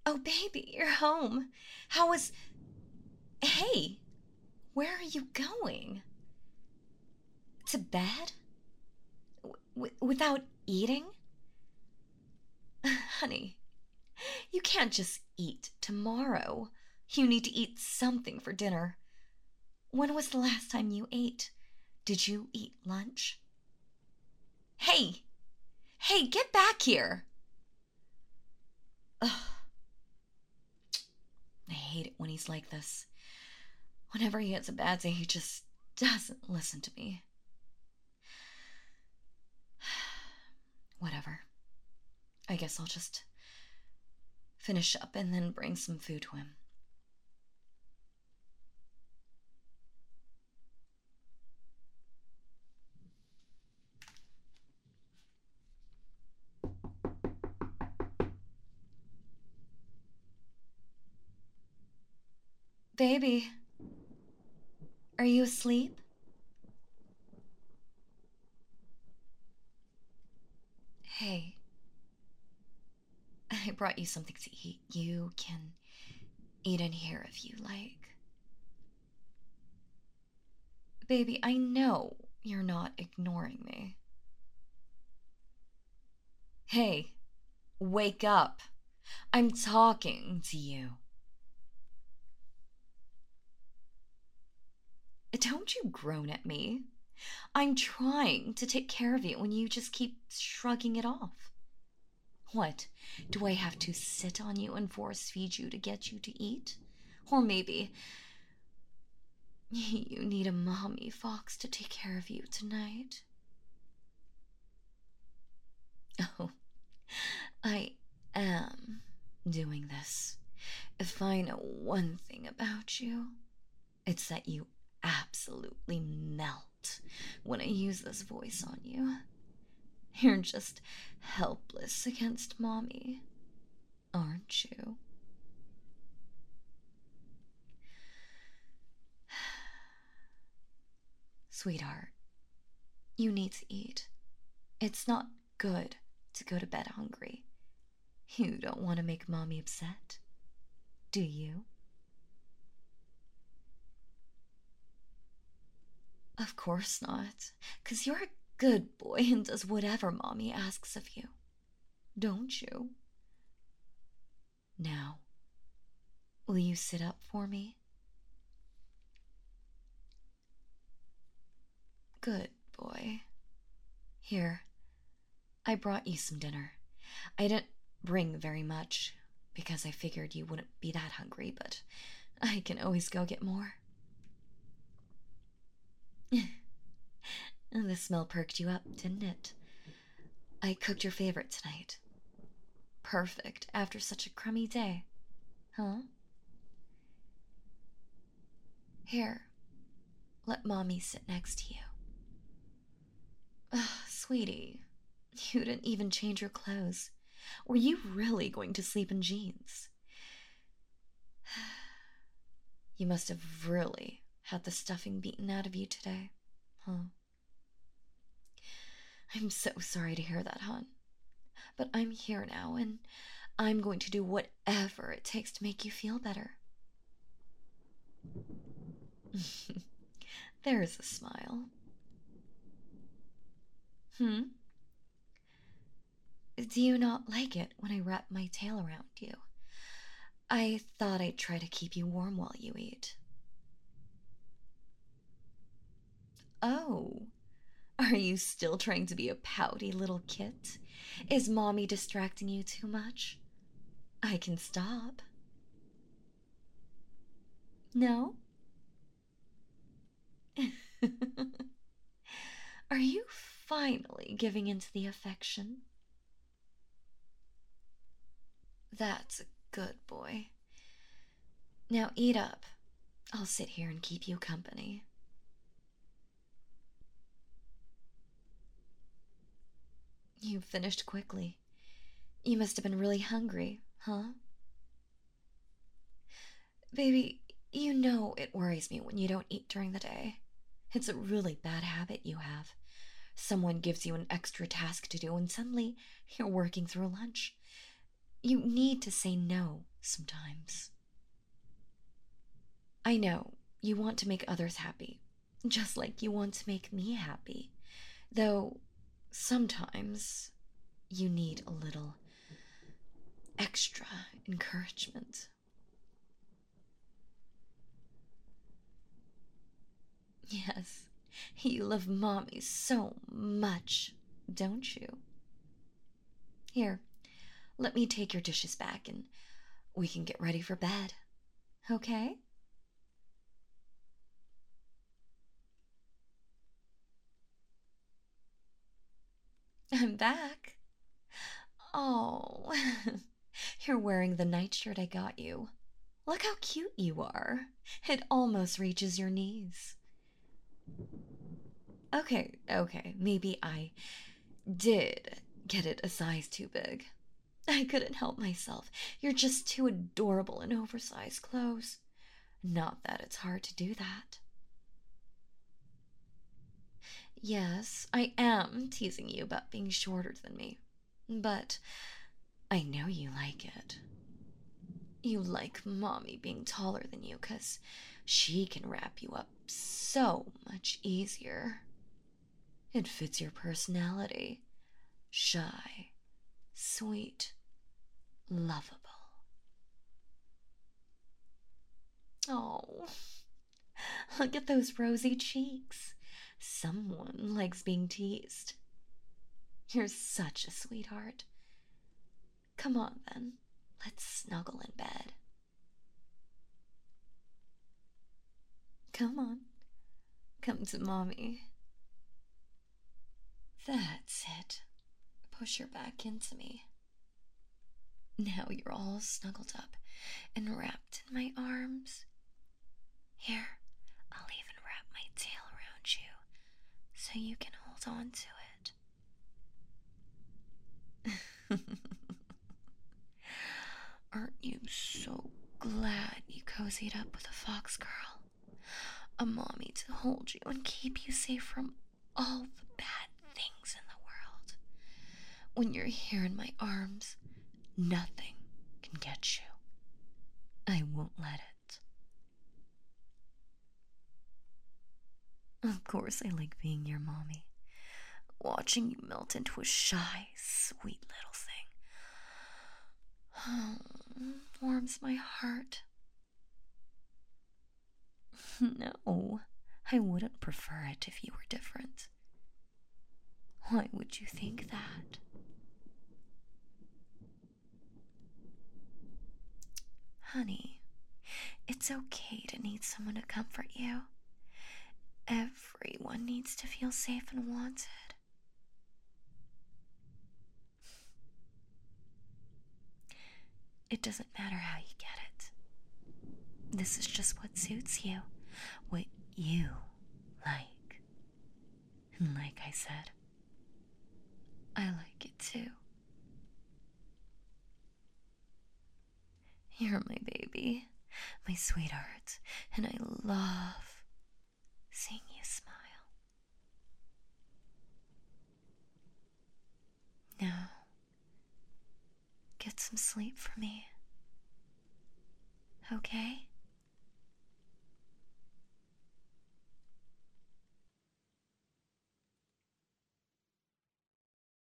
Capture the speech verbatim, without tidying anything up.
Oh, baby, you're home. How was. Hey, where are you going? To bed? W- without eating? Honey, you can't just eat tomorrow. You need to eat something for dinner. When was the last time you ate? Did you eat lunch? Hey! Hey, get back here! Ugh. I hate it when he's like this. Whenever he gets a bad day, he just doesn't listen to me. Whatever. I guess I'll just finish up and then bring some food to him. Baby, are you asleep? Hey, I brought you something to eat. You can eat in here if you like. Baby, I know you're not ignoring me. Hey, wake up. I'm talking to you. Don't you groan at me. I'm trying to take care of you when you just keep shrugging it off. What? Do I have to sit on you and force feed you to get you to eat? Or maybe you need a mommy fox to take care of you tonight? Oh, I am doing this. If I know one thing about you, it's that you absolutely melt when I use this voice on you. You're just helpless against Mommy, aren't you? Sweetheart, you need to eat. It's not good to go to bed hungry. You don't want to make Mommy upset, do you? Of course not, 'cause you're a good boy and does whatever Mommy asks of you. Don't you? Now, will you sit up for me? Good boy. Here, I brought you some dinner. I didn't bring very much because I figured you wouldn't be that hungry, but I can always go get more. The smell perked you up, didn't it? I cooked your favorite tonight. Perfect after such a crummy day. Huh? Here, let Mommy sit next to you. Ugh, sweetie, you didn't even change your clothes. Were you really going to sleep in jeans? You must have really had the stuffing beaten out of you today, huh? I'm so sorry to hear that, hon. But I'm here now, and I'm going to do whatever it takes to make you feel better. There's a smile. Hmm? Do you not like it when I wrap my tail around you? I thought I'd try to keep you warm while you eat. Oh, are you still trying to be a pouty little kit? Is Mommy distracting you too much? I can stop. No? Are you finally giving in to the affection? That's a good boy. Now eat up. I'll sit here and keep you company. You finished quickly. You must have been really hungry, huh? Baby, you know it worries me when you don't eat during the day. It's a really bad habit you have. Someone gives you an extra task to do and suddenly you're working through lunch. You need to say no sometimes. I know you want to make others happy, just like you want to make me happy. Though sometimes you need a little extra encouragement. Yes, you love Mommy so much, don't you? Here, let me take your dishes back and we can get ready for bed. Okay? I'm back. Oh, you're wearing the nightshirt I got you. Look how cute you are. It almost reaches your knees. Okay, okay, maybe I did get it a size too big. I couldn't help myself. You're just too adorable in oversized clothes. Not that it's hard to do that. Yes, I am teasing you about being shorter than me, but I know you like it. You like Mommy being taller than you because she can wrap you up so much easier. It fits your personality. Shy, sweet, lovable. Oh, look at those rosy cheeks. Someone likes being teased. You're such a sweetheart. Come on, then. Let's snuggle in bed. Come on. Come to Mommy. That's it. Push your back into me. Now you're all snuggled up and wrapped in my arms. Here, I'll even wrap my tail around you so you can hold on to it. Aren't you so glad you cozied up with a fox girl? A mommy to hold you and keep you safe from all the bad things in the world. When you're here in my arms, nothing can get you. I won't let it. Of course, I like being your mommy. Watching you melt into a shy, sweet little thing. Oh, warms my heart. No, I wouldn't prefer it if you were different. Why would you think that? Honey, it's okay to need someone to comfort you. Everyone needs to feel safe and wanted. It doesn't matter how you get it. This is just what suits you, what you like. And like I said, I like it too. You're my baby, my sweetheart, and I love seeing you smile. Now, get some sleep for me. Okay?